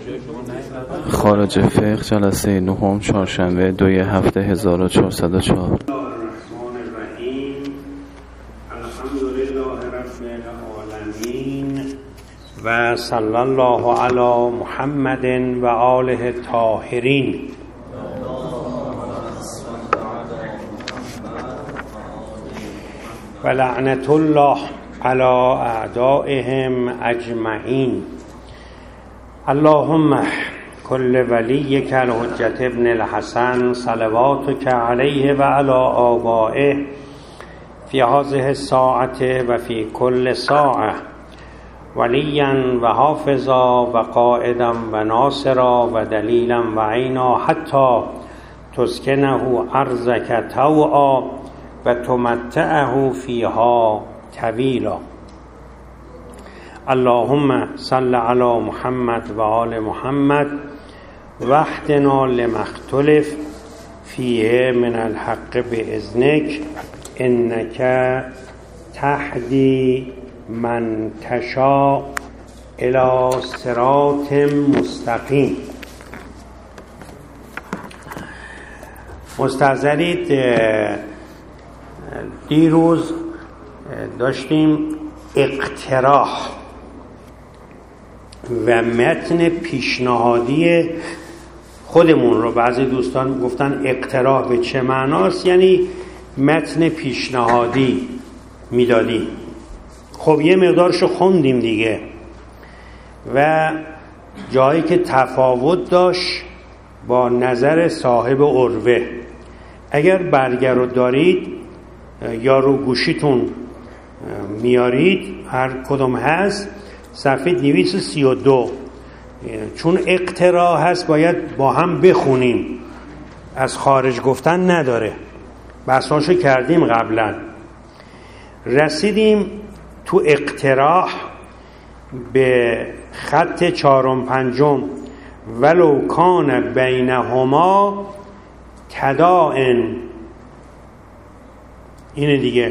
خارج فقه جلسه نهم چهارشنبه 2/7/1404. و صلی الله علی محمد و آله الطاهرین. و لعنت الله علی اعدائهم اجمعین. اللهم کل ولیک الحجة ابن الحسن صلواتک علیه و علی آبائه فی هذه الساعة و فی کل ساعة ولیا و حافظا و قائدا و ناصرا و دلیلا و عینا حتی تسکنه ارضک طوعا و تمتعه فیها طویلا. اللهم صل علی محمد و آل محمد واهدنا لما اختلف فیه من الحق باذنک انک تهدی من تشاء الی صراط مستقیم. مستحضرید، دیروز داشتیم اقتراح و متن پیشنهادی خودمون رو. بعضی دوستان گفتن اقتراح به چه معناست؟ یعنی متن پیشنهادی میدادی. خب یه مقدارشو خوندیم دیگه و جایی که تفاوت داشت با نظر صاحب عروه، اگر برگه رو دارید یا رو گوشیتون میارید هر کدوم هست صفحه 232، چون اقتراح هست باید با هم بخونیم، از خارج گفتن نداره. بحثاشو کردیم قبلا. رسیدیم تو اقتراح به خط 4 و 5 ولو کان بینهما تداعن. اینه دیگه.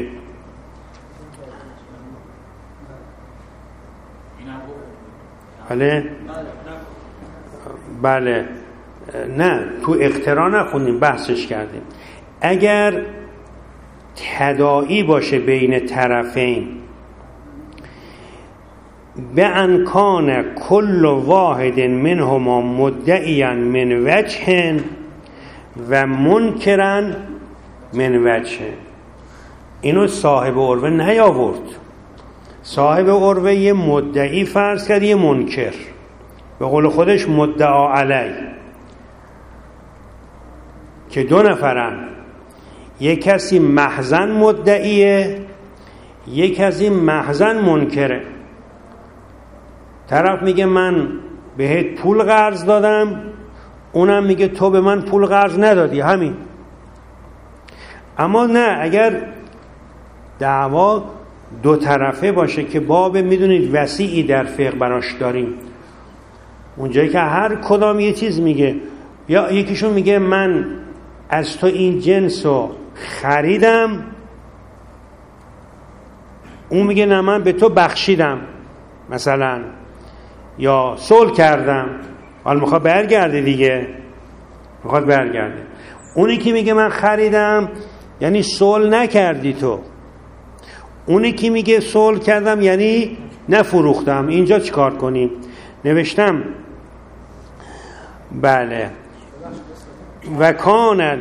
بله نه، تو اقتراح نخوندیم، بحثش کردیم. اگر تداعی باشه بین طرفین به انکان کل واحد منهما مدعیا من وجه و منکرا من وجه. اینو صاحب عروه نیاورد. صاحب عروه یه مدعی فرض کرد، یه منکر، به قول خودش مدعا علی، که دو نفرن، یک کسی محضن مدعیه، یک کسی محضن منکره. طرف میگه من بهت پول قرض دادم، اونم میگه تو به من پول قرض ندادی، همین. اما نه، اگر دعوا دو طرفه باشه که باب میدونید وسیعی در فقه براش داریم، اونجایی که هر کدام یه چیز میگه، یا یکیشون میگه من از تو این جنسو خریدم، اون میگه نه من به تو بخشیدم مثلا، یا صلح کردم، حالا میخواد برگرده دیگه، میخواد برگرده. اونی که میگه من خریدم یعنی صلح نکردی تو، اونی که میگه صلح کردم یعنی نفروختم. اینجا چیکار کنیم؟ نوشتم بله و کانل،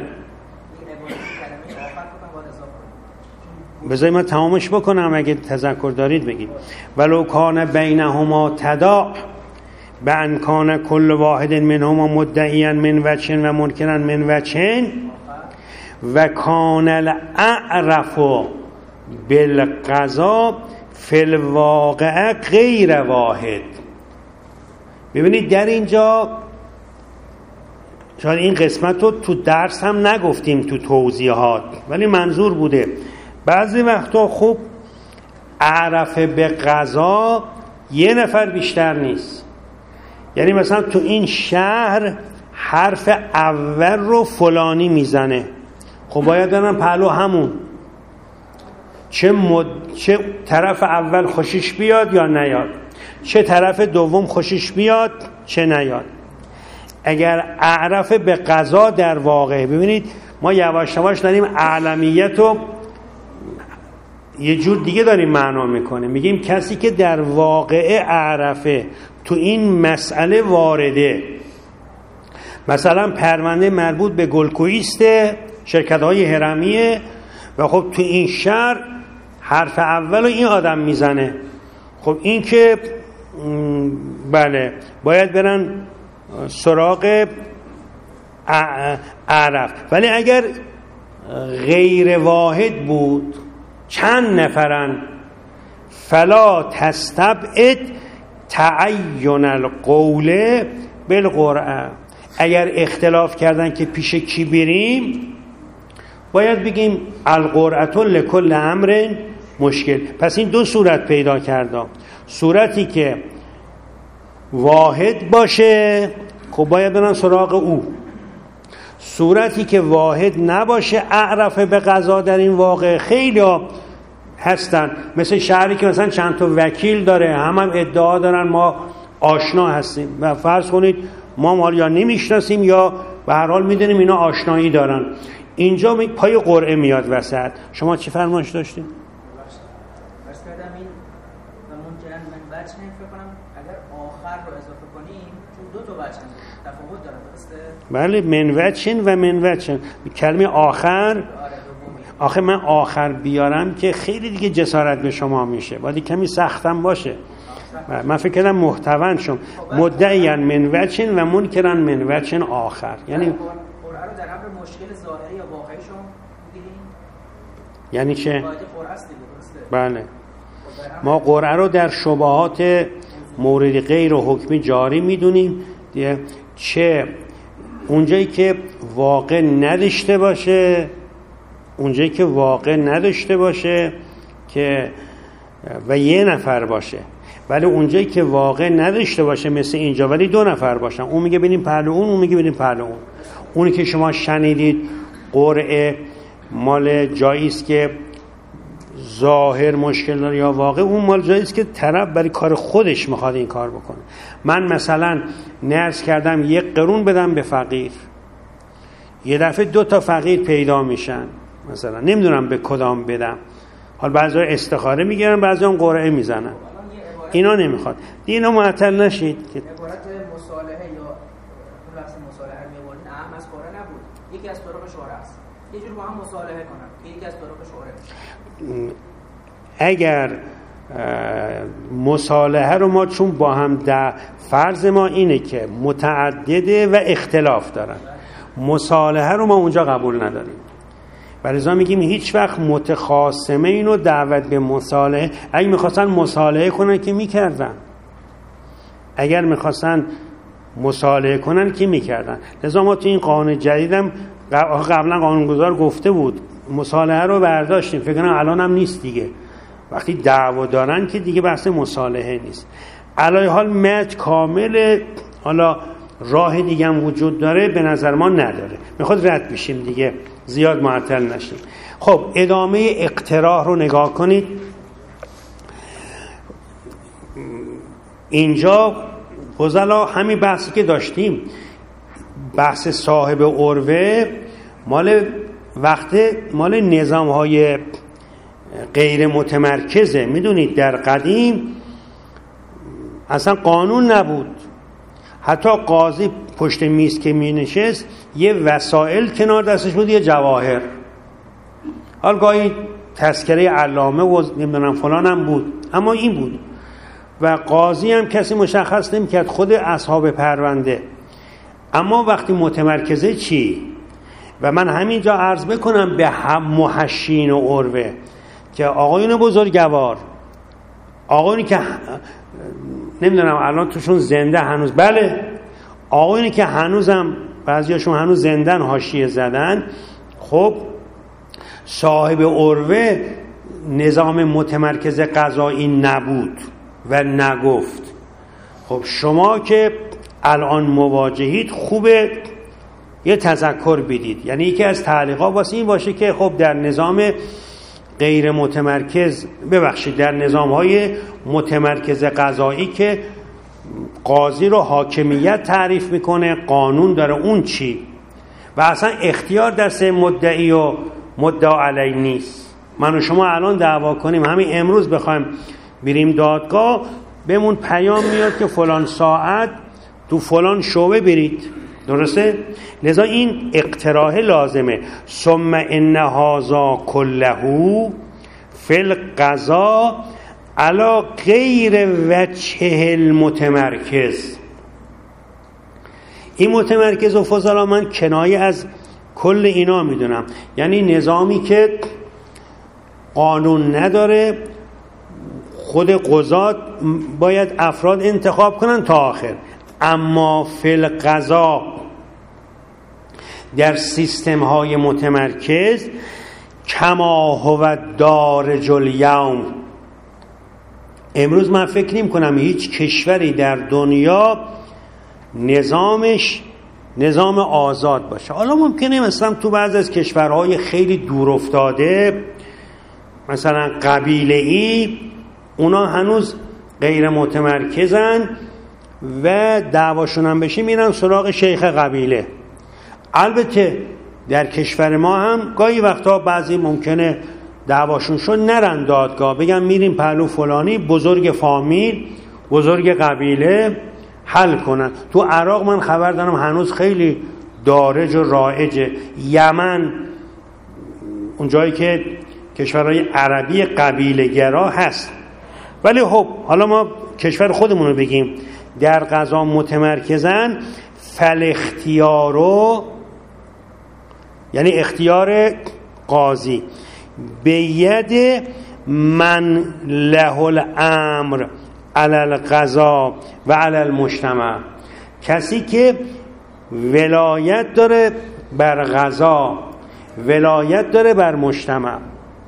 بذاری من تمامش بکنم اگه تذکر دارید بگید. ولو کان بینهما تداع بان کان کل واحد منهما مدعیا من وجه و منکرا من وجه و کان الاعرف بالقضا فی الواقع غیر واحد. ببینید در اینجا شاید این قسمت رو تو درس هم نگفتیم تو توضیحات، ولی منظور بوده بعضی وقتا خوب اعرف به قضا یه نفر بیشتر نیست. یعنی مثلا تو این شهر حرف اول رو فلانی میزنه، خب باید برم پهلو همون، چه طرف اول خوشش بیاد یا نیاد. چه طرف دوم خوشش بیاد چه نیاد. اگر اعرف به قضا در واقع، ببینید ما یواش یواش داریم اعلمیت رو یه جور دیگه داریم معنا میکنه، میگیم کسی که در واقع اعرفه تو این مسئله وارده. مثلا پرونده مربوط به گلکویست شرکت‌های هرمیه و خب تو این شهر حرف اول رو این آدم میزنه، خب این که بله باید برن سراغ اعرف. ولی اگر غیر واحد بود، چند نفرن، فلا تستبعد تعین القول بالقرعه. اگر اختلاف کردن که پیش کی بریم، باید بگیم القرعه لکل امر مشکل. پس این دو صورت پیدا کرده. صورتی که واحد باشه خب باید برن سراغ او. صورتی که واحد نباشه، اعرف به قضا در این واقع خیلی هستن، مثل شهری که مثلا چند تا وکیل داره، هم ادعا دارن ما آشنا هستیم و فرض کنید ما یا نمیشناسیم یا به هر حال میدونیم اینا آشنایی دارن. اینجا پای قرعه میاد وسط. شما چی فرمایش داشتید؟ بس کردم این ممکنه من بچه فکر کنم اگر آخر رو اضافه کنیم چون دو تا بچه تفاوت داره، درسته؟ بله، منوچن و منوچن. کلمه آخر، آخه من آخر بیارم که خیلی دیگه جسارت به شما میشه، باید کمی سختم باشه. من فکر کردم محتوان شم مدعیان منوچن و منکران منوچن آخر. یعنی قرعه رو در امر مشکل ظاهری یا واقعی شما میگیریم؟ یعنی چه؟ قاعده قرعه است دیگه، درسته؟ بله، ما قرعه رو در شبهات مورد غیر و حکمی جاری میدونیم، چه اونجایی که واقع نداشته باشه، اونجایی که واقع نداشته باشه که و یه نفر باشه، ولی اونجایی که واقع نداشته باشه مثل اینجا ولی دو نفر باشن، اون میگه بریم پهلو اون میگه بریم پهلو اون. اونی که شما شنیدید قرعه مال جایی است که ظاهر مشکل داره یا واقع، اون مال جایی است که طرف برای کار خودش میخواد این کار بکنه. من مثلا نرس کردم یک قرون بدم به فقیر، یه دفعه دو تا فقیر پیدا میشن، مثلا نمیدونم به کدام بدم. حال بعضی استخاره میگیرن، بعضی هم قرعه میزنن. اینا نمیخواد. اینا معطل نشید که عبارت مصالحه یا اون لفظ مصالحه میمونه، نه از قرعه نبود، یکی از طرق شورا است. یه جور با هم مصالحه کنن، یکی از طرق شورا. اگر مصالحه رو ما چون با هم فرض ما اینه که متعدده و اختلاف دارن، مصالحه رو ما اونجا قبول نداریم. برای میگیم هیچ وقت متخاصمه اینو دعوت به مصالحه، اگه میخواستن مصالحه کنن که میکردن، اگر میخواستن مصالحه کنن که میکردن. لذا ما تو این قانون جدیدم قبلا قانونگذار گفته بود مصالحه رو برداشتیم، فکر کنم الان هم نیست دیگه. وقتی دعوا دارن که دیگه بحث مصالحه نیست. علی حال متن کامل، حالا راه دیگه هم وجود داره، به نظر ما نداره، میخواد رد بشیم دیگه، زیاد معطل نشیم. خب ادامه اقتراح رو نگاه کنید. اینجا فضلا همین بحثی که داشتیم، بحث صاحب عروه مال نظام‌های غیر متمرکزه. میدونید در قدیم اصلا قانون نبود، حتی قاضی پشت میز که می نشست یه وسائل کنار دستش بود، یه جواهر، حال گاهی تذکره علامه و نمیدونم فلان هم بود، اما این بود. و قاضی هم کسی مشخص نمی‌کرد، خود اصحاب پرونده. اما وقتی متمرکزه چی؟ و من همینجا عرض بکنم به هم محشین و عروه که آقایون بزرگوار، آقایونی که نمیدونم الان توشون زنده هنوز، بله آقایونی که هنوزم بعضیاشون هنوز زندن حاشیه زدن، خب صاحب عروه نظام متمرکز قضایی نبود و نگفت. خب شما که الان مواجهید خوبه یه تذکر بدید، یعنی یکی از تعلیقات واسه این باشه که خب در نظام غیر متمرکز، ببخشید در نظام‌های متمرکز قضایی که قاضی رو حاکمیت تعریف میکنه، قانون داره، اون چی؟ و اصلا اختیار دست مدعی و مدعا علی نیست. من و شما الان دعوا کنیم، همین امروز بخوایم بریم دادگاه، بهمون پیام میاد که فلان ساعت تو فلان شعبه برید، درسته؟ لذا این اقتراح لازمه. ثم ان هذا كله فی القضاء علی غیر وجه المتمرکز. این متمرکز و فضلا من کنایه از کل اینا میدونم، یعنی نظامی که قانون نداره، خود قضات باید افراد انتخاب کنن تا آخر. اما فی القضاء در سیستم های متمرکز کما هو دارج الیوم، امروز من فکر نمی کنم هیچ کشوری در دنیا نظامش نظام آزاد باشه. حالا ممکنه مثلا تو بعض از کشورهای خیلی دور افتاده، مثلا قبیله‌ای، اونا هنوز غیر متمرکزن و دعواشون هم بشه میرن سراغ شیخ قبیله. البته در کشور ما هم گاهی وقتا بعضی ممکنه دعواشون شد نرن دادگاه، بگم میریم پهلو فلانی، بزرگ فامیل، بزرگ قبیله حل کنن. تو عراق من خبر دارم هنوز خیلی دارج و رایجه. یمن، اون جایی که کشورهای عربی قبیله گرا هست. ولی خب حالا ما کشور خودمون رو بگیم، در قضا متمرکزن، فالاختیارو یعنی اختیار قاضی به ید من له الامر علی القضا و علی المجتمع، کسی که ولایت داره بر قضا، ولایت داره بر مجتمع.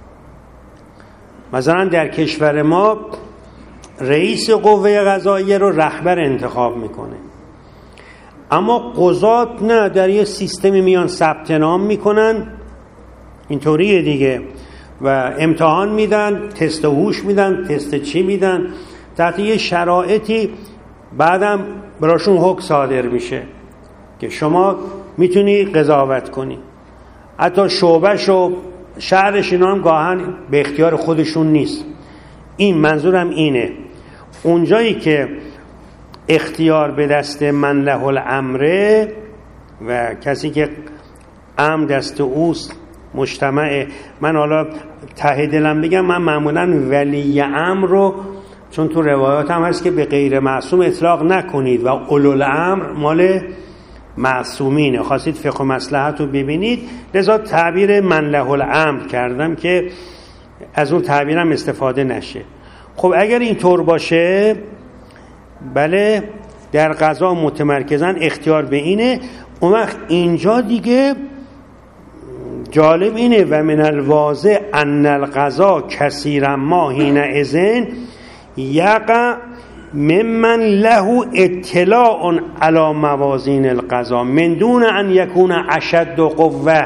مثلا در کشور ما رئیس قوه قضاییه رو رهبر انتخاب میکنه، اما قضات نه، در یه سیستمی میان ثبت نام میکنن، اینطوریه دیگه، و امتحان میدن، تست هوش میدن، تست چی میدن، تحت یه شرایطی بعدم براشون حکم صادر میشه که شما میتونی قضاوت کنی. حتی شعبهش و شهرش اینا هم گاهن به اختیار خودشون نیست. این منظورم اینه، اونجایی که اختیار به دست من له الامره و کسی که امر دست اوست، مجتمع. من حالا ته دلم بگم، من معمولا ولی امر رو، چون تو روایات هم هست که به غیر معصوم اطلاق نکنید و اولوالامر مال معصومینه، خواستید فقه و مصلحت رو ببینید، لذا تعبیر من له الامر کردم که از اون تعبیرم استفاده نشه. خب اگر اینطور باشه، بله در قضا متمرکزن، اختیار به اینه. اون وقت اینجا دیگه جالب اینه و من الواضح ان القضا کثیرا ما حینئذ یقع ممن له اطلاع علی موازین القضا من دون ان یکون اشد قوه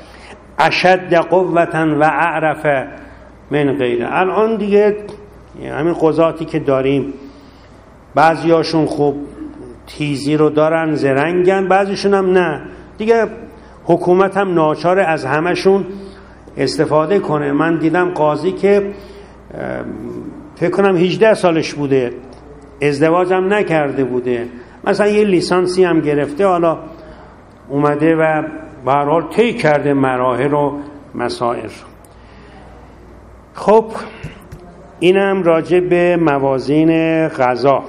و اعرف من غیره. الان دیگه همین قضاتی که داریم، بعضیاشون خوب تیزی رو دارن، زرنگن، بعضیشون هم نه دیگه. حکومت هم ناچار از همشون استفاده کنه. من دیدم قاضی که فکر کنم 18 سالش بوده، ازدواج هم نکرده بوده، مثلا یه لیسانسی هم گرفته، حالا اومده و به هر حال طی کرده مراحل و مسائل. خب اینم راجع به موازین قضا.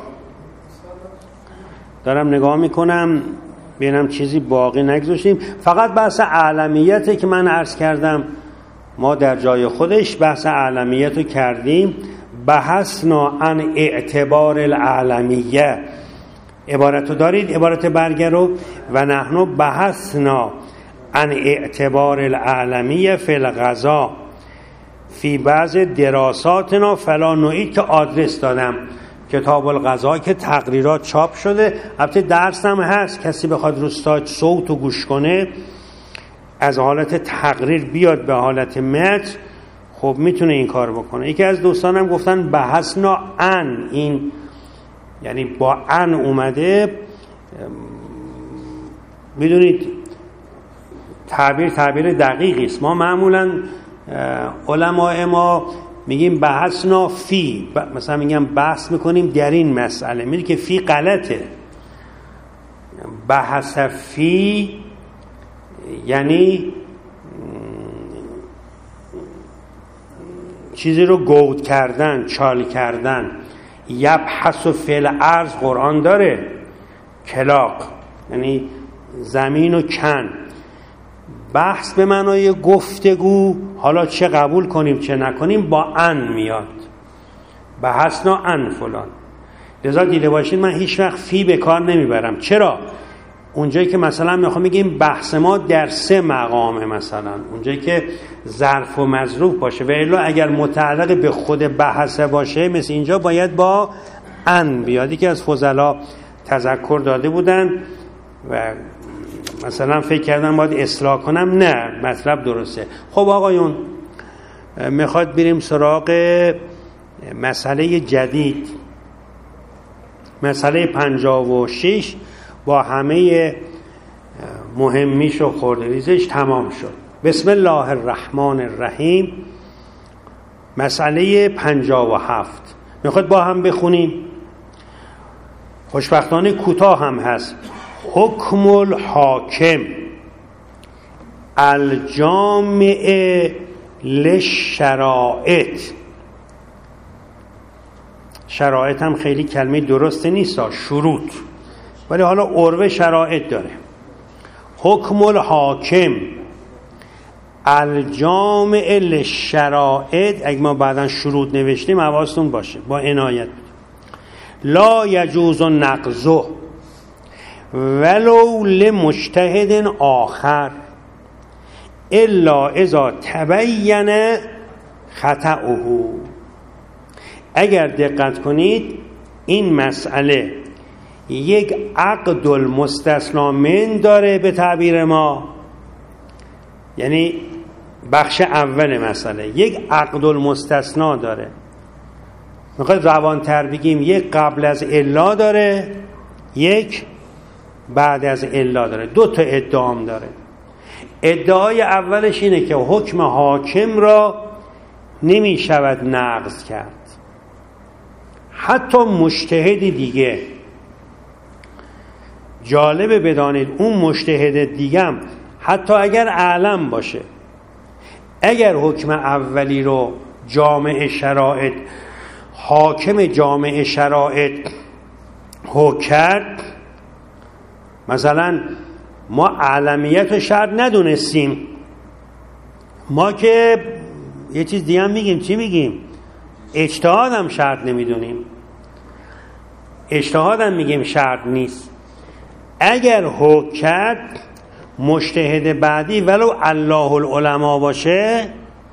دارم نگاه میکنم ببینم چیزی باقی نگذاشتیم. فقط بحث اعلمیته که من عرض کردم، ما در جای خودش بحث اعلمیت رو کردیم. بحثنا عن اعتبار الاعلمیه، عبارت رو دارید، عبارت برگه رو، و نحنو بحثنا عن اعتبار الاعلمیه فی القضا فی بعض دراساتنا فلا نوعی، که آدرس دادم کتاب القضا که تقریرات چاپ شده. البته درس هم هست، کسی بخواد رو صوت و گوش کنه، از حالت تقریر بیاد به حالت متن، خب میتونه این کار بکنه. یکی از دوستانم گفتن بحثنا ان، این یعنی با ان اومده. میدونید تعبیر دقیقی است. ما معمولا علماء ما میگیم بحثنا فی، مثلا میگم بحث میکنیم در این مسئله، میگه که فی غلطه. بحث فی یعنی چیزی رو گود کردن، چال کردن. یبحث فی الارض قرآن داره، کلاق یعنی زمین و کن. بحث به معنای گفتگو، حالا چه قبول کنیم چه نکنیم با ان میاد. بحثنا ان فلان. لذا دیده باشین من هیچ وقت فی به کار نمیبرم. چرا؟ اونجایی که مثلا میخوام بگیم بحث ما در 3 مقامه، مثلا اونجایی که ظرف و مظروف باشه، و الا اگر متعلق به خود بحث باشه مثل اینجا باید با ان بیادی که از فضلا تذکر داده بودن و مثلا فکر کردم باید اصلاح کنم. نه، مطلب درسته. خب آقایون میخواد بریم سراغ مسئله جدید، مسئله 56 با همه مهمیش و خردریزش تمام شد. بسم الله الرحمن الرحیم. مسئله 57 میخواد با هم بخونیم. خوشبختانه کوتاه هم هست. حکم الحاکم الجامع للشرائط. شرایط هم خیلی کلمه درسته نیست، شروط، ولی حالا عربه شرایط داره. حکم الحاکم الجامع للشرائط. اگه ما بعداً شروط نوشتیم حواستون باشه، با عنایت. لا یجوز نقضه ولو لمجتهد آخر الا اذا تبین خطأه. اگر دقت کنید این مسئله یک عقد المستثنا من داره به تعبیر ما، یعنی بخش اول مسئله یک عقد المستثنا داره. میخواد روانتر بگیم یک قبل از الا داره، یک بعد از الا داره. 2 تا ادعام داره. ادعای اولش اینه که حکم حاکم را نمی شود نقض کرد. حتی مجتهد دیگه، جالبه بدانید اون مجتهد دیگم حتی اگر اعلم باشه، اگر حکم اولی رو جامع شرائط، حاکم جامع شرائط حکم کرد، مثلا ما اعلمیت رو شرط ندونستیم، ما که یه چیز دیگه هم میگیم، چی میگیم؟ اجتهاد هم شرط نمیدونیم، اجتهاد هم میگیم شرط نیست. اگر حکم کرد مجتهد بعدی ولو الله العلماء باشه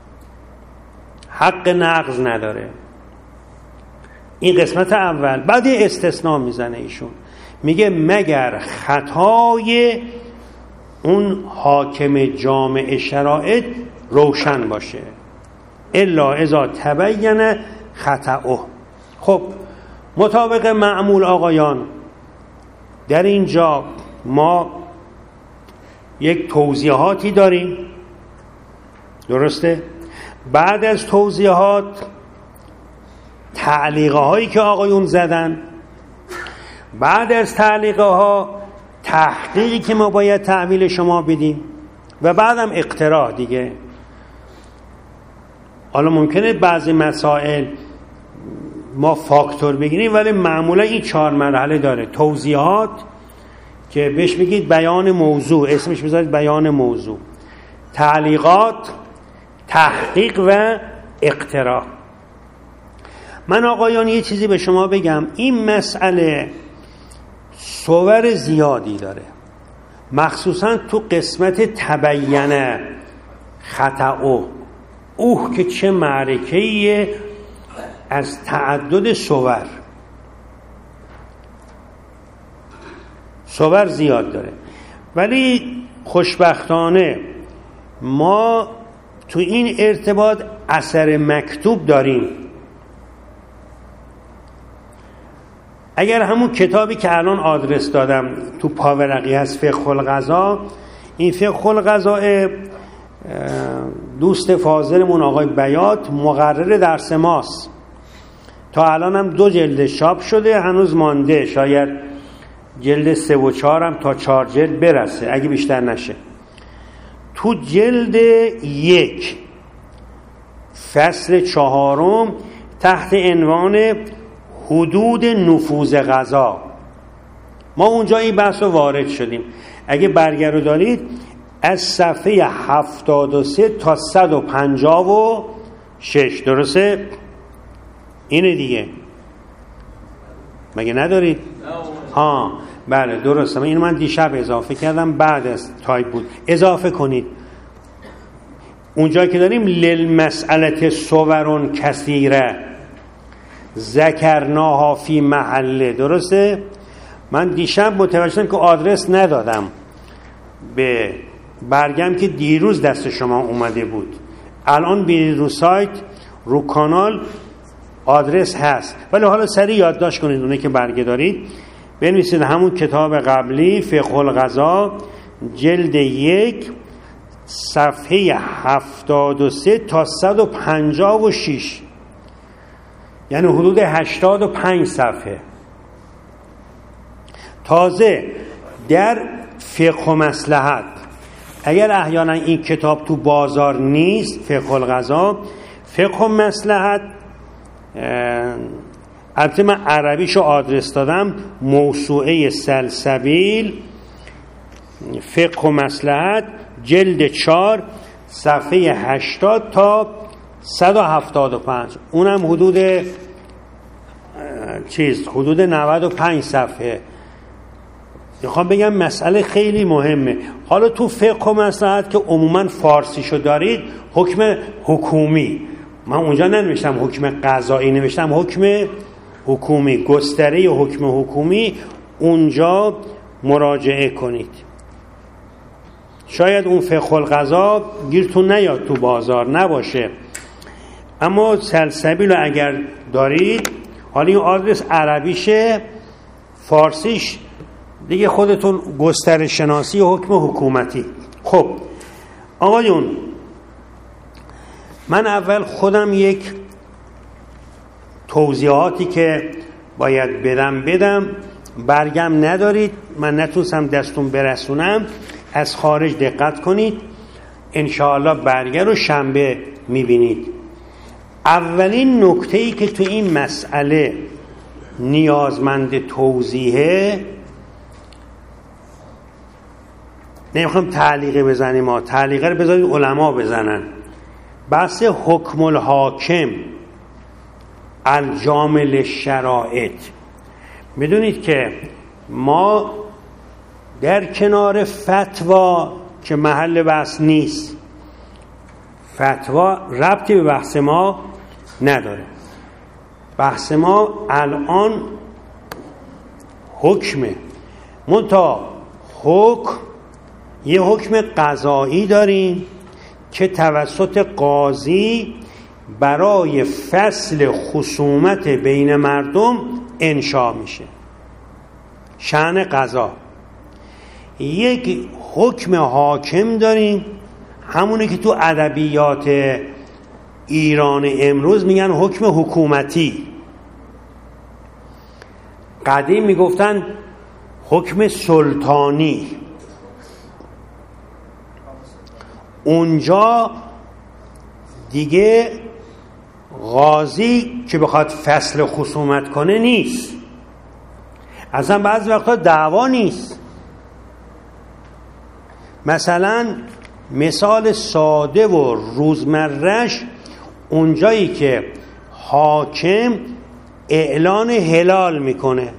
حق نقض نداره. این قسمت اول. بعد استثناء میزنه ایشون، میگه مگر خطای اون حاکم جامع شرائط روشن باشه، الا اذا تبین خطأه. خب مطابق معمول آقایان در اینجا ما یک توضیحاتی داریم، درسته؟ بعد از توضیحات تعلیقه هایی که آقایون زدن، بعد از تعلیقه ها تحقیقی که ما باید تحویل شما بدیم و بعدم اقتراح دیگه. حالا ممکنه بعضی مسائل ما فاکتور بگیریم، ولی معمولا این 4 مرحله داره. توضیحات که بهش میگید بیان موضوع، اسمش بذارید بیان موضوع، تعلیقات، تحقیق و اقتراح. من آقایان یه چیزی به شما بگم، این مسئله صور زیادی داره، مخصوصا تو قسمت تبین خطأ. اوه که چه معرکه‌ایه از تعدد صور زیاد داره. ولی خوشبختانه ما تو این ارتباط اثر مکتوب داریم. اگر همون کتابی که الان آدرس دادم تو پاورقی هست، فقه القضا، این فقه القضا دوست فاضلمون آقای بیات مقرر درس ماست. تا الان هم 2 جلد چاپ شده، هنوز مانده، شاید جلد 3 و 4 هم تا 4 جلد برسه اگه بیشتر نشه. تو جلد 1 فصل 4 تحت عنوان حدود نفوذ قضا ما اونجا این بحث رو وارد شدیم. اگه برگه رو دارید از صفحه 73 تا 156 درسته؟ اینه دیگه، مگه ندارید؟ ها بله درسته. اینو من دیشب اضافه کردم، بعد از تایپ بود. اضافه کنید اونجا که داریم للمسئله صورون کثیره ذکرناها فی محله، درسته؟ من دیشب متوجه شدم که آدرس ندادم به برگم که دیروز دست شما اومده بود. الان برید رو سایت، رو کانال آدرس هست، ولی حالا سریع یادداشت کنید اونه که برگه دارید، بنویسید همون کتاب قبلی فقه القضا جلد 1 صفحه 73 تا 156، یعنی حدود 85 صفحه. تازه در فقه و مصلحت، اگر احیانا این کتاب تو بازار نیست، فقه القضا، فقه و مصلحت، البته من عربیشو آدرس دادم، موسوعه سلسبیل فقه و مصلحت جلد 4 صفحه 80 تا 175، اونم حدود 95 صفحه. میخوام بگم مسئله خیلی مهمه. حالا تو فقه و مصلحت که عموما فارسیشو دارید، حکم حکومی، من اونجا ننوشتم حکم قضایی، نوشتم حکم حکومی، گستره حکم حکومی، اونجا مراجعه کنید. شاید اون فقه القضا گیرتون نیاد، تو بازار نباشه، اما سلسبیل اگر دارید، حالا این آدرس عربیشه، فارسیش دیگه خودتون گستره شناسی حکم حکومتی. خب آقایون، من اول خودم یک توضیحاتی که باید بدم، برگم ندارید، من نتونستم دستون برسونم، از خارج دقت کنید، انشاءالله برگه رو شنبه میبینید. اولین نکته‌ای که تو این مسئله نیازمند توضیحه، نمیخوام تعلیقه بزنیم، ما تعلیقه رو بذارید علما بزنن، بحث حکم الحاکم الجامع للشرائط. میدونید که ما در کنار فتوا که محل بحث نیست، فتوا ربطی به بحث ما نداره، بحث ما الان حکمه. منتها حکم، یه حکم قضایی داریم که توسط قاضی برای فصل خصومت بین مردم انشا میشه، شأن قضا. یک حکم حاکم داریم، همونه که تو ادبیات ایران امروز میگن حکم حکومتی. قدیم میگفتن حکم سلطانی. اونجا دیگه قاضی که بخواد فصل خصومت کنه نیست، اصلا بعضی وقتا دعوا نیست. مثلا مثال ساده و روزمره‌اش اونجایی که حاکم اعلان هلال میکنه،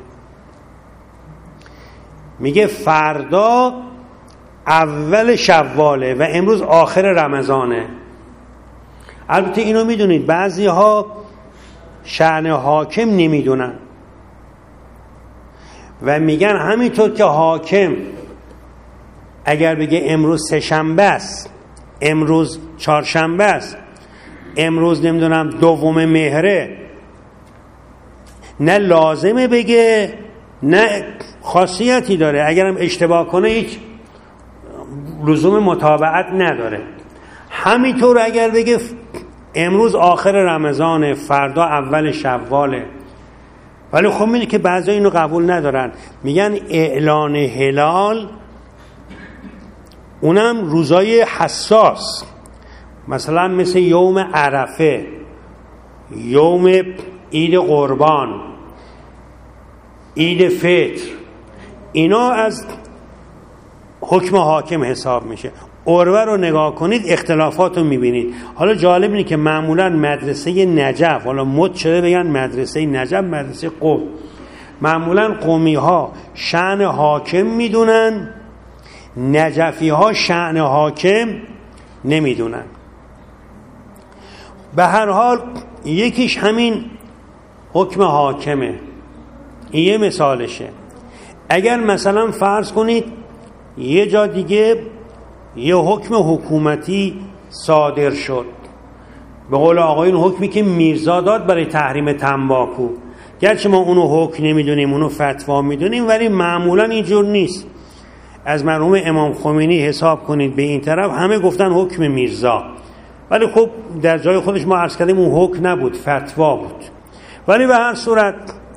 میگه فردا اول شواله و امروز آخر رمضانه. البته اینو میدونید بعضی ها شأن حاکم نمیدونن و میگن همینطور که حاکم اگر بگه امروز سه‌شنبه است، امروز چهارشنبه است، امروز نمیدونم 2 مهره، نه لازمه بگه نه خاصیتی داره. اگرم اشتباه کنه هیچ لزوم متابعت نداره. همینطور اگر بگه امروز آخر رمضان، فردا اول شواله، ولی خب میگه که بعضی اینو قبول ندارن، میگن اعلان هلال اونم روزای حساس، مثلا مثل یوم عرفه، یوم عید قربان، عید فطر، اینا از حکم حاکم حساب میشه. عروه رو نگاه کنید اختلافات رو میبینید. حالا جالب اینه که معمولا مدرسه نجف، حالا مد شده بگن مدرسه نجف، مدرسه قم، معمولا قمی ها شأن حاکم میدونن، نجفی ها شأن حاکم نمیدونن. به هر حال یکیش همین حکم حاکمه. این یه مثالشه. اگر مثلا فرض کنید یه جا دیگه یه حکم حکومتی صادر شد، به قول آقایون حکمی که میرزا داد برای تحریم تنباکو، گرچه ما اونو حکم نمیدونیم، اونو فتوا میدونیم، ولی معمولا اینجور نیست. از مرحوم امام خمینی حساب کنید به این طرف همه گفتن حکم میرزا، ولی خب در جای خودش ما عرض کردیم اون حکم نبود، فتوا بود. ولی به هر صورت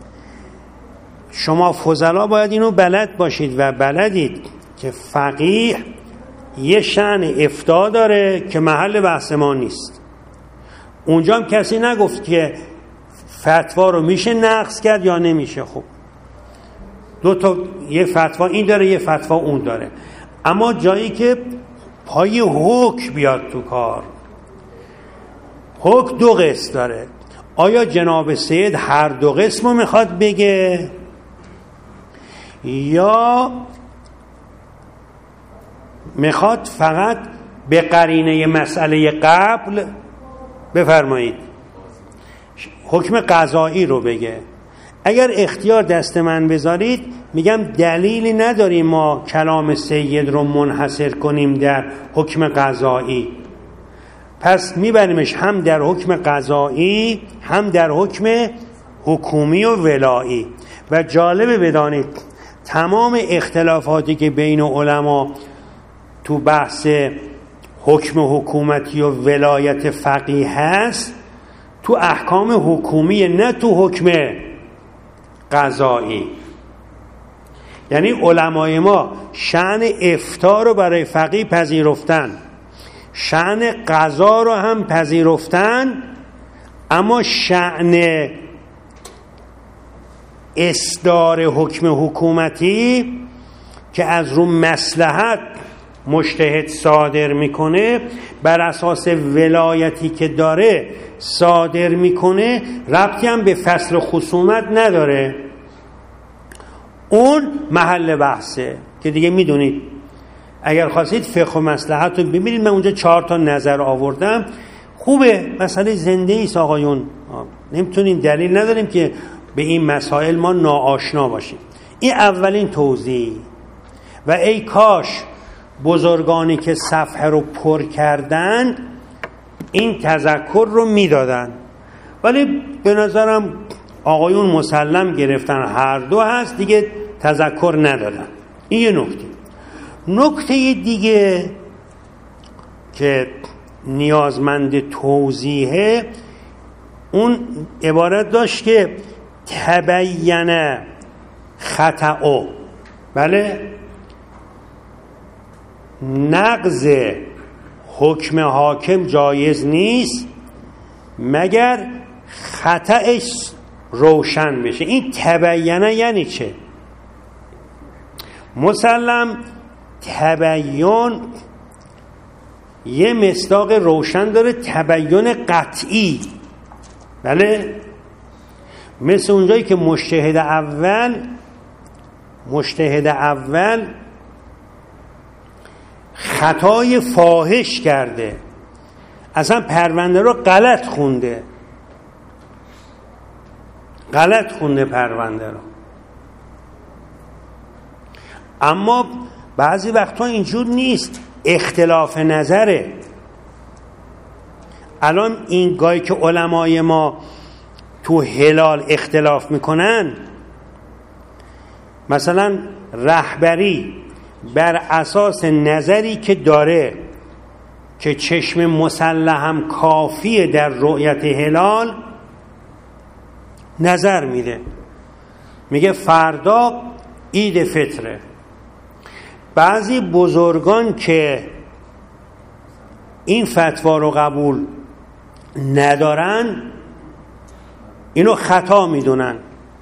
شما فضلا باید اینو بلد باشید و بلدید که فقیه یه شأن افتاء داره که محل بحث ما نیست. اونجا هم کسی نگفت که فتوا رو میشه نقض کرد یا نمیشه. خب دو تا، یه فتوا این داره یه فتوا اون داره، اما جایی که پای حکم بیاد تو کار، حکم 2 قسم داره. آیا جناب سید هر 2 قسم رو میخواد بگه یا میخواد فقط به قرینه مسئله قبل بفرمایید حکم قضایی رو بگه؟ اگر اختیار دست من بذارید میگم دلیلی نداریم ما کلام سید رو منحصر کنیم در حکم قضایی، پس میبریمش هم در حکم قضایی هم در حکم حکومی و ولایی. و جالبه بدانید تمام اختلافاتی که بین علما تو بحث حکم حکومتی و ولایت فقیه هست تو احکام حکومی، نه تو حکم قضایی. یعنی علمای ما شأن افتاء رو برای فقیه پذیرفتن، شأن قضا رو هم پذیرفتن، اما شأن اصدار حکم حکومتی که از رو مصلحت مجتهد صادر میکنه، بر اساس ولایتی که داره صادر میکنه، ربطی هم به فصل خصومت نداره. اون محل بحثه که دیگه میدونید. اگر خواستید فقه و مصلحت رو ببینید، من اونجا 4 تا نظر آوردم. خوبه، مسئله زنده ایست آقایون، نمیتونیم، دلیل نداریم که به این مسائل ما ناآشنا باشیم. این اولین توضیح. و ای کاش بزرگانی که صفحه رو پر کردن این تذکر رو میدادن، ولی به نظرم آقایون مسلم گرفتن هر 2 هست دیگه، تذکر ندادن. این یه نکته. نکته دیگه که نیازمند توضیحه، اون عبارت داشت که تبین خطأ، بله، نقض حکم حاکم جایز نیست مگر خطأش روشن بشه. این تبینه یعنی چه؟ مسلم تبین یه مصداق روشن داره، تبین قطعی، بله، مثل اونجایی که مجتهد اول خطای فاحش کرده، اصلا پرونده رو غلط خونده پرونده رو. اما بعضی وقتا اینجور نیست، اختلاف نظره، الان این گاهی که علمای ما تو هلال اختلاف میکنن، مثلا رهبری بر اساس نظری که داره که چشم مسلحم کافیه در رؤیت هلال نظر میده، میگه فردا عید فطره. بعضی بزرگان که این فتوا رو قبول ندارن اینو خطا میدونن.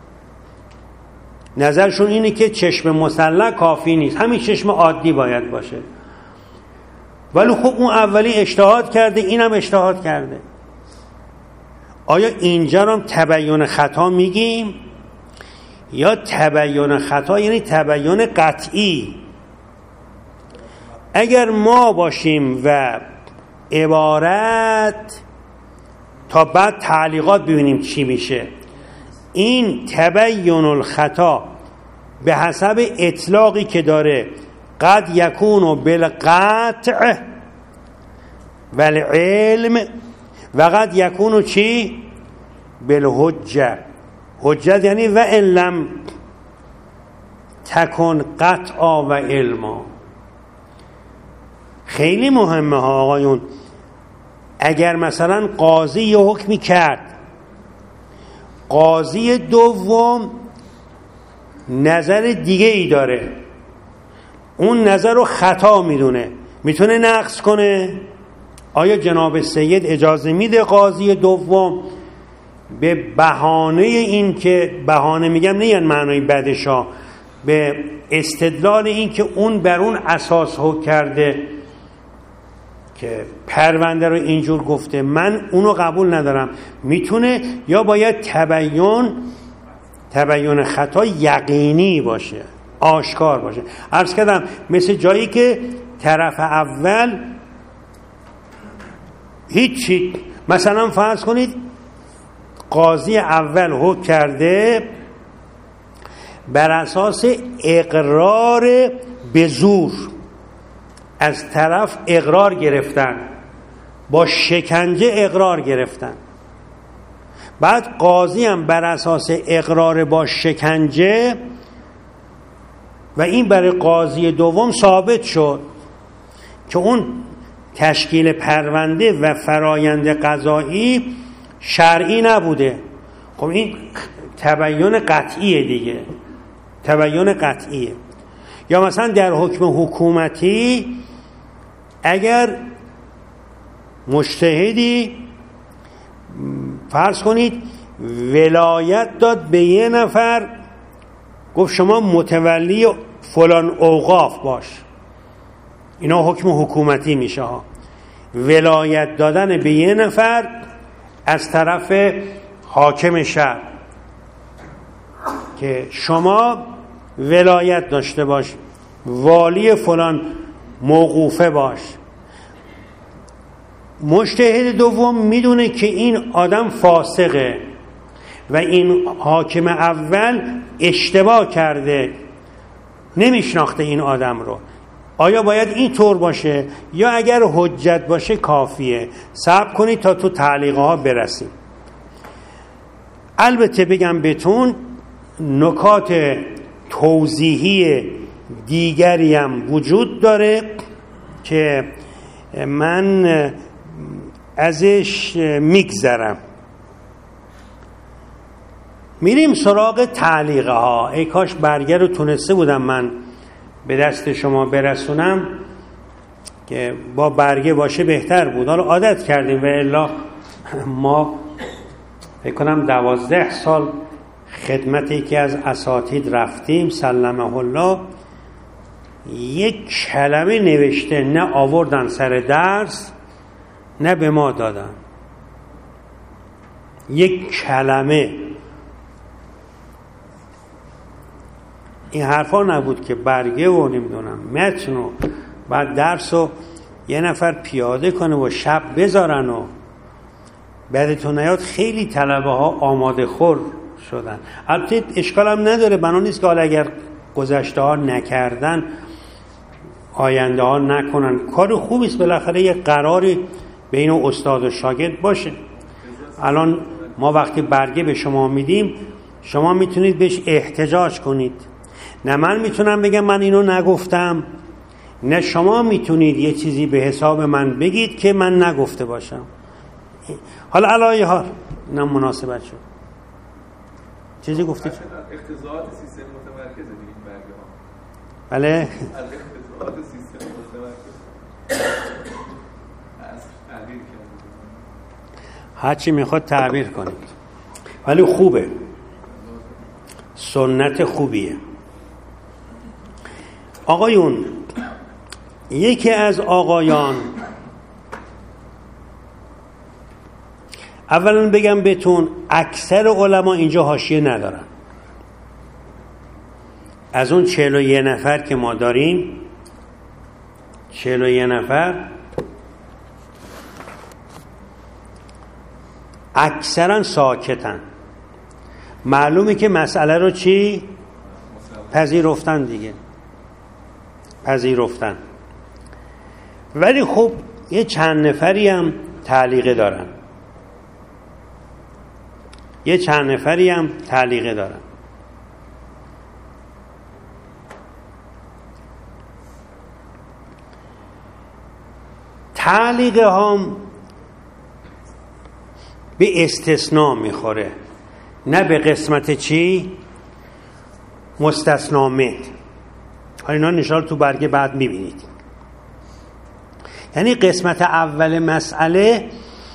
نظرشون اینه که چشم مسلح کافی نیست، همین چشم عادی باید باشه. ولی خب اون اولی اجتهاد کرده، اینم اجتهاد کرده. آیا اینجا رو تبیین خطا میگیم یا تبیین خطا یعنی تبیین قطعی؟ اگر ما باشیم و عبارت تا بعد تعلیقات ببینیم چی میشه، این تبیین الخطا به حسب اطلاقی که داره قد یکون بالقطع والعلم و قد یکون چی؟ بالحجه. حجت یعنی و ان لم تکن قطعا و علما. خیلی مهمه ها آقایون. اگر مثلا قاضی یه حکمی کرد، قاضی دوم نظر دیگه ای داره، اون نظر رو خطا میدونه، میتونه نقض کنه؟ آیا جناب سید اجازه میده قاضی دوم به بهانه این که، بهانه میگم نه یعنی معنای بدشا، به استدلال این که اون بر اون اساس حکم کرده که پرونده رو اینجور گفته، من اونو قبول ندارم، میتونه؟ یا باید تبیین خطا یقینی باشه، آشکار باشه؟ عرض کردم مثل جایی که طرف اول هیچی، مثلا فرض کنید قاضی اول حکم کرده بر اساس اقرار به زور، از طرف اقرار گرفتن، با شکنجه اقرار گرفتن، بعد قاضی هم بر اساس اقرار با شکنجه و این برای قاضی دوم ثابت شد که اون تشکیل پرونده و فرایند قضایی شرعی نبوده. خب این تبیین قطعیه دیگه، تبیین قطعیه. یا مثلا در حکم حکومتی اگر مجتهدی فرض کنید ولایت داد به یه نفر، گفت شما متولی فلان اوقاف باش، اینا حکم حکومتی میشه ها. ولایت دادن به یه نفر از طرف حاکم شهر که شما ولایت داشته باش، والی فلان موقوفه باش. مجتهد دوم میدونه که این آدم فاسقه و این حاکم اول اشتباه کرده، نمیشناخته این آدم رو. آیا باید این طور باشه یا اگر حجت باشه کافیه؟ صبر کنید تا تو تعلیقه ها برسیم. البته بگم بهتون نکات توضیحی دیگری هم وجود داره که من ازش میگذرم. میریم سراغ تعلیقه ها. ای کاش برگه رو تونسته بودم من به دست شما برسونم که با برگه باشه بهتر بود. حالا عادت کردیم و الا ما فکر کنم 12 سال خدمت یکی از اساتید رفتیم سلمه الله، یک کلمه نوشته نه آوردن سر درس نه به ما دادن، یک کلمه. این حرفا نبود که برگه و نمیدونم متن و بعد درس و یه نفر پیاده کنه و شب بذارن و بعدتون نیاد. خیلی طلبه ها آماده خور شدن. البته اشکال هم نداره، بنا نیست که حالا اگر گذشته ها نکردن آینده ها نکنن. کار خوبیست، بالاخره یه قراری بین استاد و شاگرد باشه. الان ما وقتی برگه به شما میدیم شما میتونید بهش احتجاج کنید. نه من میتونم بگم من اینو نگفتم، نه شما میتونید یه چیزی به حساب من بگید که من نگفته باشم. حالا علایه حال اینم مناسبت شد. چیزی گفتی؟ اقتضاعات سیستم متمرکز دیگه این برگه ها. بله؟ اقتضاعات سیستم متمرکز هرچی میخواد تعبیر کنید، ولی خوبه، سنت خوبیه. آقایون، یکی از آقایان، اولا بگم بهتون اکثر علما اینجا حاشیه ندارن. از اون 41 نفر که ما داریم، 41 نفر اکثرا ساکتن. معلومه که مسئله رو چی؟ پذیرفتن دیگه، پذیرفتن. ولی خب یه چند نفری هم تعلیقه دارن، یه چند نفری هم تعلیقه دارن. تعلیقه هم به استثناء میخوره، نه به قسمت چی؟ مستثنا منه. اینا نشان تو برگه بعد میبینید. یعنی قسمت اول مسئله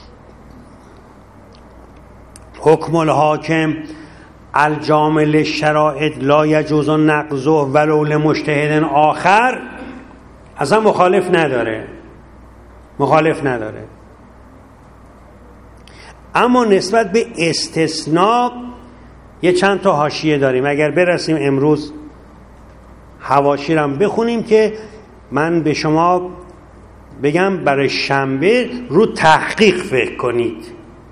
حکم الحاکم الجامع للشرائط لا یجوز نقضه ولو لمجتهد آخر اصلا مخالف نداره. اما نسبت به استثناء یه چند تا حاشیه داریم. اگر برسیم امروز حواشی رو بخونیم که من به شما بگم برای شنبه رو تحقیق فکر کنید.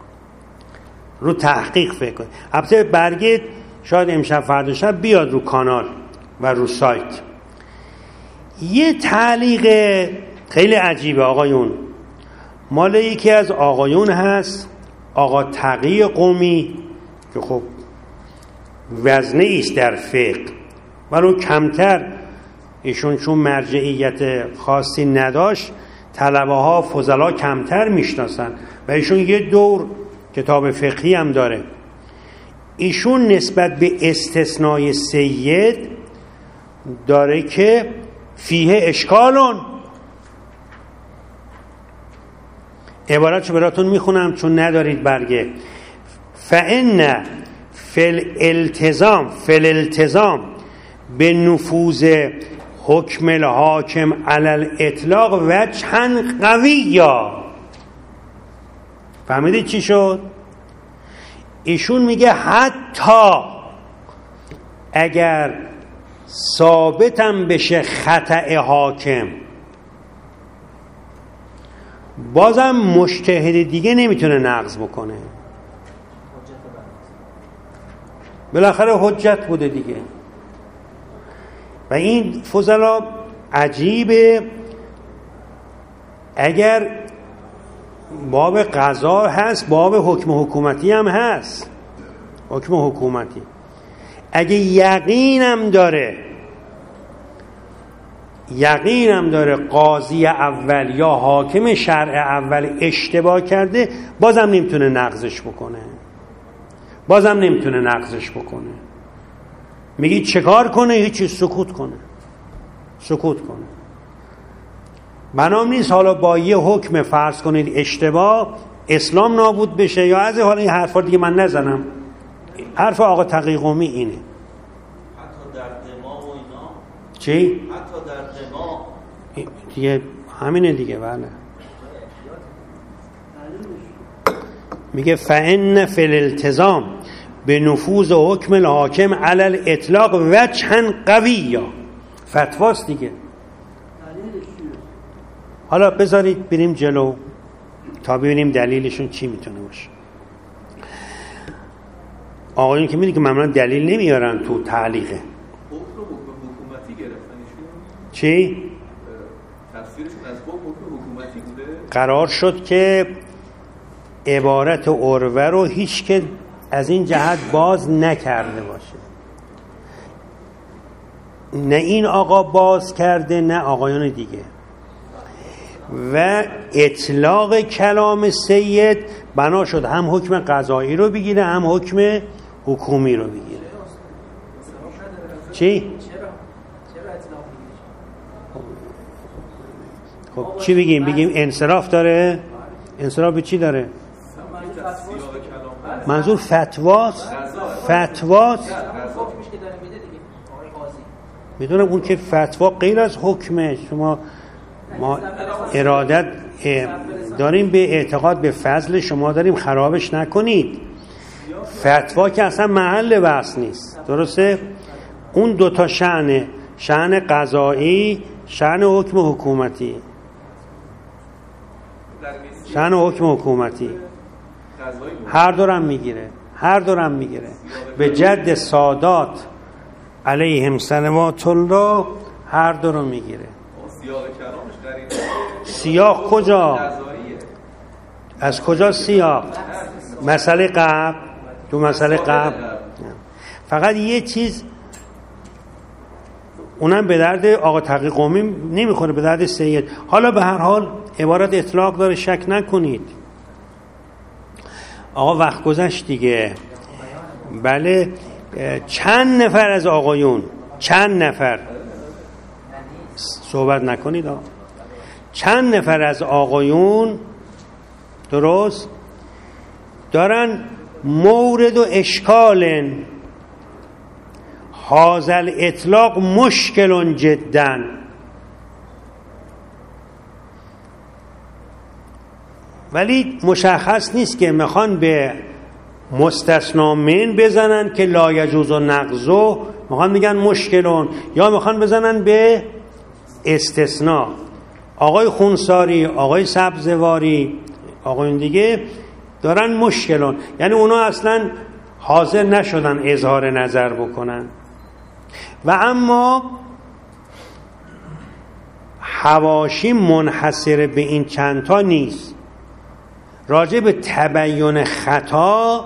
البته برگه شاید امشب فردا شب بیاد رو کانال و رو سایت. یه تعلیق خیلی عجیبه آقایون، مال یکی از آقایون هست، آقا تقی قومی، که خب وزنه ایست در فقه، ولو کمتر ایشون چون مرجعیت خاصی نداشت طلبه ها فضلا کمتر میشناسن و ایشون یه دور کتاب فقهی هم داره. ایشون نسبت به استثنای سید داره که فیه اشکالون. عبارتشو براتون میخونم چون ندارید برگه. فإن فی الالتزام به نفوذ حکم الحاکم علی الاطلاق وجها قویا. فهمیدید چی شد؟ ایشون میگه حتی اگر ثابتم بشه خطأ حاکم، بازم مجتهد دیگه نمیتونه نقض بکنه. بالاخره حجت بوده دیگه. و این فضلا عجیبه. اگر باب قضا هست، باب حکم حکومتی هم هست. حکم حکومتی اگه یقینم داره قاضی اول یا حاکم شرع اول اشتباه کرده، بازم نمیتونه نقضش بکنه. میگی چه کار کنه؟ هیچی، سکوت کنه. بنام نیست حالا با یه حکم فرض کنید اشتباه اسلام نابود بشه، یا از حالا این حرفا دیگه من نزنم. حرف آقا تقی قومی اینه. حتی در دماغ و اینا. چی؟ حتی در دماغ دیگه همینه دیگه. بله. میگه فإن فی الالتزام به نفوذ حکم الحاکم علی الاطلاق وجها قویا. فتواست دیگه. حالا بذارید بریم جلو تا ببینیم دلیلشون چی میتونه باشه. آقایون که میدونی که معمولا دلیل نمیارن تو تعلیقه. حکومتی گرفتنشون چی؟ فتوا تفسیرشون از حکم حکومتی بوده. قرار شد که عبارت عروه رو هیچ که از این جهت باز نکرده باشه، نه این آقا باز کرده نه آقایان دیگه، و اطلاق کلام سید بنا شد هم حکم قضایی رو بگیره هم حکم حکومی رو بگیره. چی؟ چرا اطلاق میگیره؟ خب چی بگیم؟ بگیم انصراف داره؟ انصراف به چی داره؟ منظور فتواست. فتواست حکمش که داره میده دیگه آقای قاضی. میدونم اون که فتوا غیر از حکمه. شما ما ارادت داریم به اعتقاد به فضل شما داریم، خرابش نکنید. فتوا که اصلا محل بحث نیست، درسته؟ اون دوتا شأنه، شأن قضایی، شأن حکم حکومتی. شأن حکم حکومتی هر دورم میگیره، هر دورم میگیره. به جد سادات علیهم صلوات الله هر دورم میگیره. سیاق کجا؟ از کجا سیاق؟ مسئله قبل. تو مسئله قبل فقط یه چیز اونم به درد آقا تقی قومی نمیخوره، به درد سید. حالا به هر حال عبارت اطلاق داره، شک نکنید. آقا وقت گذشت دیگه. بله، چند نفر از آقایون، چند نفر صحبت نکنید آقا. چند نفر از آقایون درست دارن مورد و اشکال هازل اطلاق مشکل جدا، ولی مشخص نیست که میخوان به مستثنا من بزنن که لا یجوز و نقضو، میخوان میگن مشکلون، یا میخوان بزنن به استثناء. آقای خونساری، آقای سبزواری، آقایون دیگه دارن مشکلون، یعنی اونا اصلا حاضر نشدن اظهار نظر بکنن. و اما حواشی منحصر به این چندتا نیست. راجع به تبیین خطا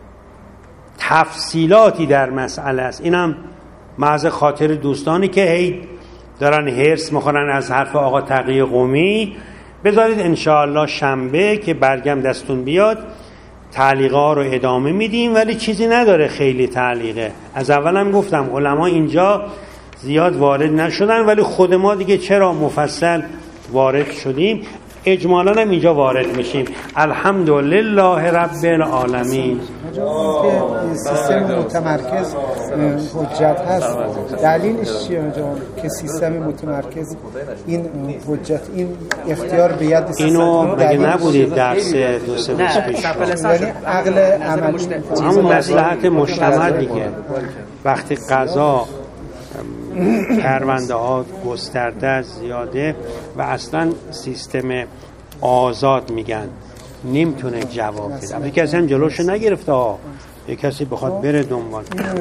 تفصیلاتی در مسئله است. اینم محض خاطر دوستانی که هی دارن هرس میخورن از حرف آقا تقی قومی. بذارید انشاءالله شنبه که برگم دستون بیاد تعلیقه ها رو ادامه میدیم، ولی چیزی نداره خیلی تعلیقه. از اولم گفتم علما اینجا زیاد وارد نشدن، ولی خود ما دیگه چرا مفصل وارد شدیم، اجمالا هم اینجا وارد میشیم. الحمدلله رب العالمین. که سیستم متمرکز حجت هست، دلیلش چیه آنجا که سیستم متمرکز این حجت، این اختیار به ید سیستم؟ اینو مگه نبودید درس دو سه روز پیش؟ یعنی عقل عملی همون مصلحت مجتمع دیگه. وقتی قضا پرونده ها گسترده زیاده و اصلا سیستم آزاد میگن نمیتونه جواب بده، اما کسی هم جلوش نگرفته ها، یک کسی بخواد بره دنبال